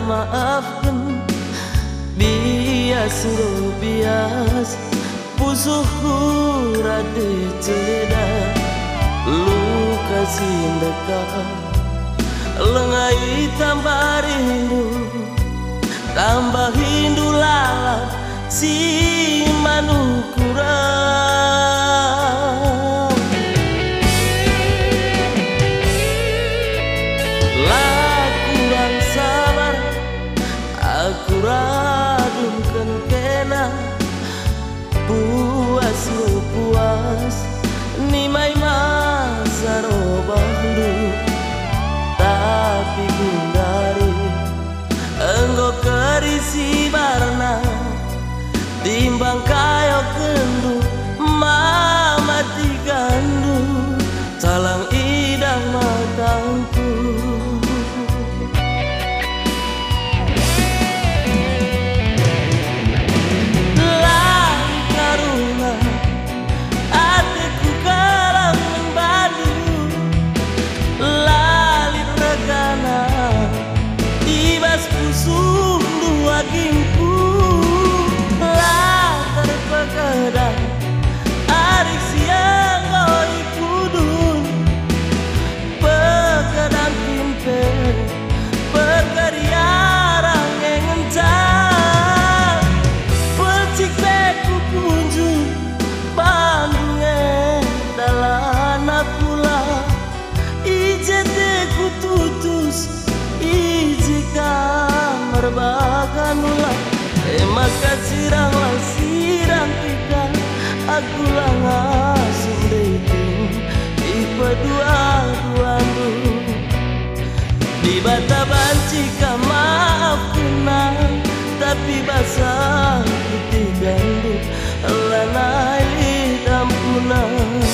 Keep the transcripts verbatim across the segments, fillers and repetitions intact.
maafkan bias lo bias pusuhku rade ceda luka sindeka lengai tambah rindu tambah hindu lalat si manukurang lah kurang sabar aku radungkan kena puas lu puas nimai masa robandu tapi gundari enggo kerisi barna timbang kayo kendu mama tigandu salang idang matangku lali karuna hatiku kalang membadu lali regana ibas pusung dua gingku terpekadang arik siang kau ikudun pekadang kimpe perkariarang yang ngencang pelcik beku kunjung bandungnya dalana pula ijete ku tutus iji kamar bakan ulang maka sirang lang sirang kita aku lang asing dating ipa dua-duandu di bata banci ka maaf kenang tapi basah putih gandu lanai dampunang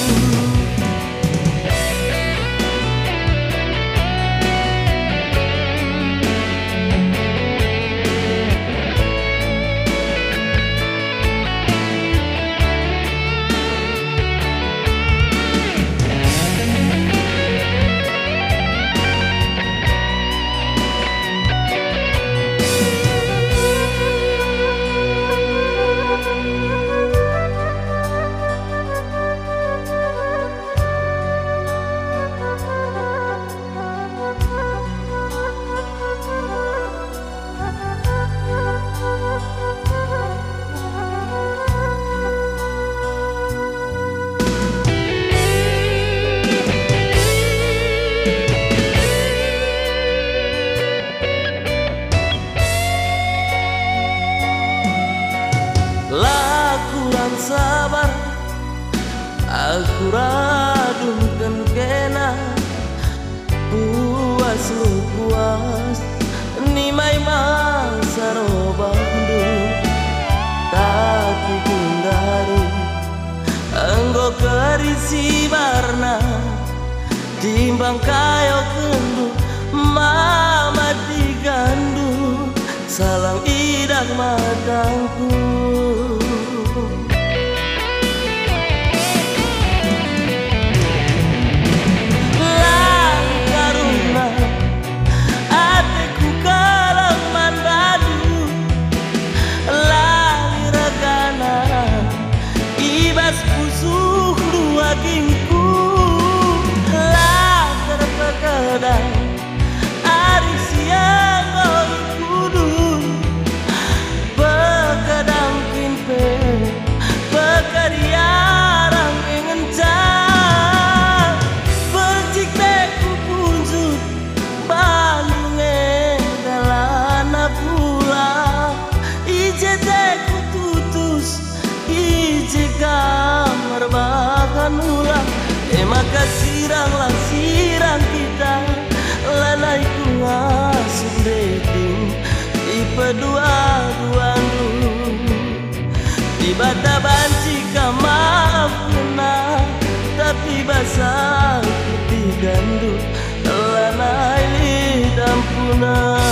lah kurang sabar aku radungkan kena puas lu puas nimai masa robandu tapi kundari enggo kerisi barna timbang kayo kendu mama digandu salang idang matangku pusuh dua gingku lah terpekadang arik siang kau ikudun pekadang kimpe pekariarang ngencang percik beku punjut bandungnya dalana pula ijeteku tutus kamar bahkan ulang eh maka sirang lang sirang kita lanai ku ngasih dating ipa dua-duandu di bata banci ka maaf kena tapi basah putih gandu lanai dampunang